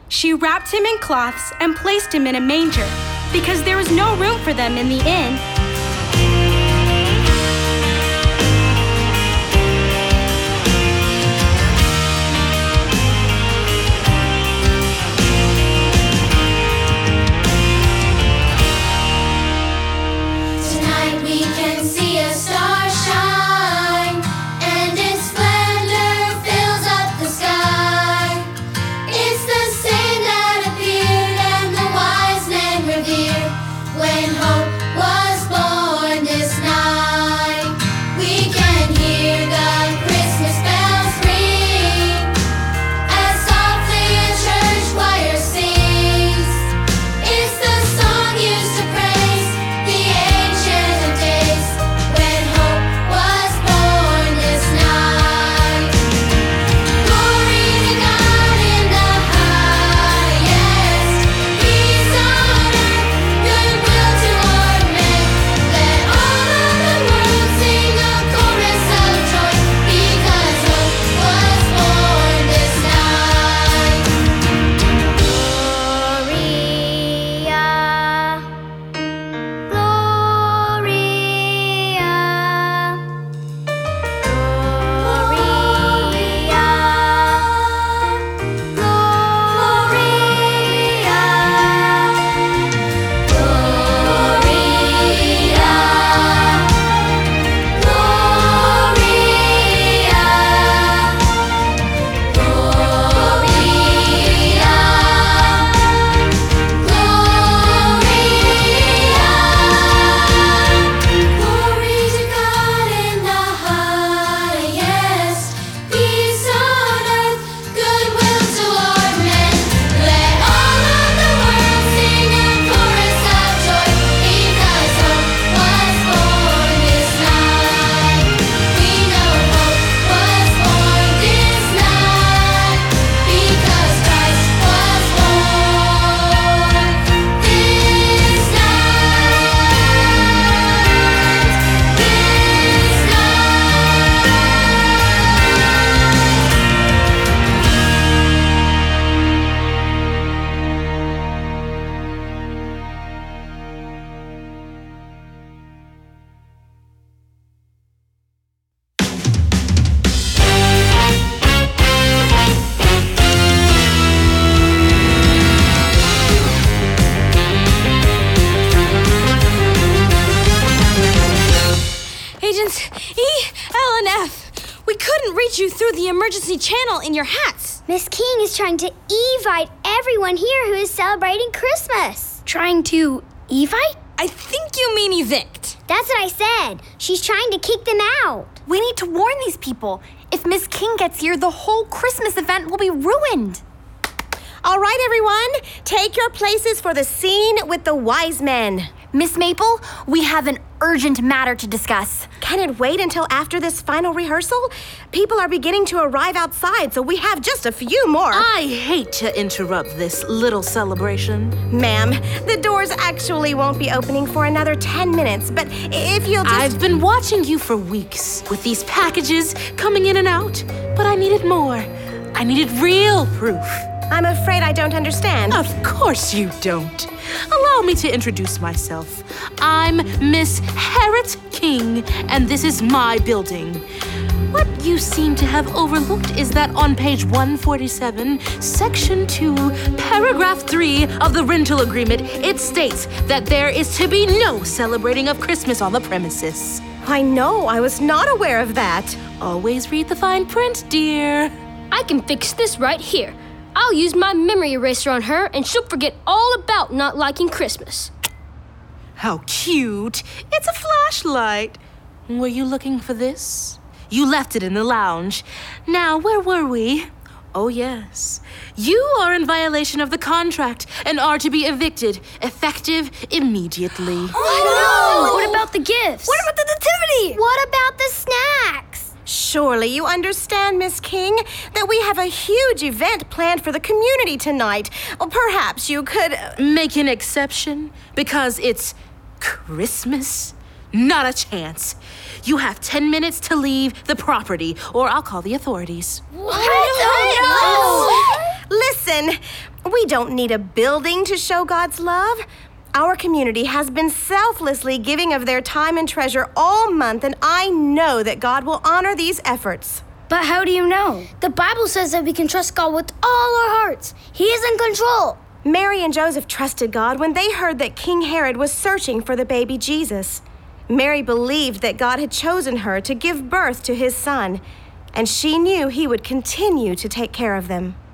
She wrapped him in cloths and placed him in a manger, because there was no room for them in the inn. When hope was born this night, we can hear the Christmas bells ring as softly a church choir sings. It's the song used to praise the Ancient of Days. When hope was born this night, glory to God in the highest, peace on earth, goodwill toward men. Let all of the world sing a chorus of joy, because hope was born this night. Gloria, glory to God in the highest, peace on earth, goodwill toward men. Let all of the world sing a chorus of joy, because hope was born this night. We know hope was born this night, because Christ was born this Agents E, L, and F, we couldn't reach you through the emergency channel in your hats. Miss King is trying to evite everyone here who is celebrating Christmas. Trying to evite? I think you mean evict. That's what I said. She's trying to kick them out. We need to warn these people. If Miss King gets here, the whole Christmas event will be ruined. All right, everyone, take your places for the scene with the wise men. Miss Maple, we have an urgent matter to discuss. Can it wait until after this final rehearsal? People are beginning to arrive outside, so we have just a few more. I hate to interrupt this little celebration. Ma'am, the doors actually won't be opening for another 10 minutes, but if you'll just... I've been watching you for weeks with these packages coming in and out, but I needed more. I needed real proof. I'm afraid I don't understand. Of course you don't. Allow me to introduce myself. I'm Miss Harriet King, and this is my building. What you seem to have overlooked is that on page 147, section 2, paragraph 3 of the rental agreement, it states that there is to be no celebrating of Christmas on the premises. I know, I was not aware of that. Always read the fine print, dear. I can fix this right here. I'll use my memory eraser on her, and she'll forget all about not liking Christmas. How cute. It's a flashlight. Were you looking for this? You left it in the lounge. Now, where were we? Oh, yes. You are in violation of the contract and are to be evicted, effective immediately. Oh, no! What about the gifts? What about the nativity? What about the snacks? Surely you understand, Miss King, that we have a huge event planned for the community tonight. Well, perhaps you could... Make an exception because it's Christmas? Not a chance. You have 10 minutes to leave the property, or I'll call the authorities. What? Oh, no! Listen, We don't need a building to show God's love. Our community has been selflessly giving of their time and treasure all month, and I know that God will honor these efforts. But how do you know? The Bible says that we can trust God with all our hearts. He is in control. Mary and Joseph trusted God when they heard that King Herod was searching for the baby Jesus. Mary believed that God had chosen her to give birth to his son, and she knew he would continue to take care of them.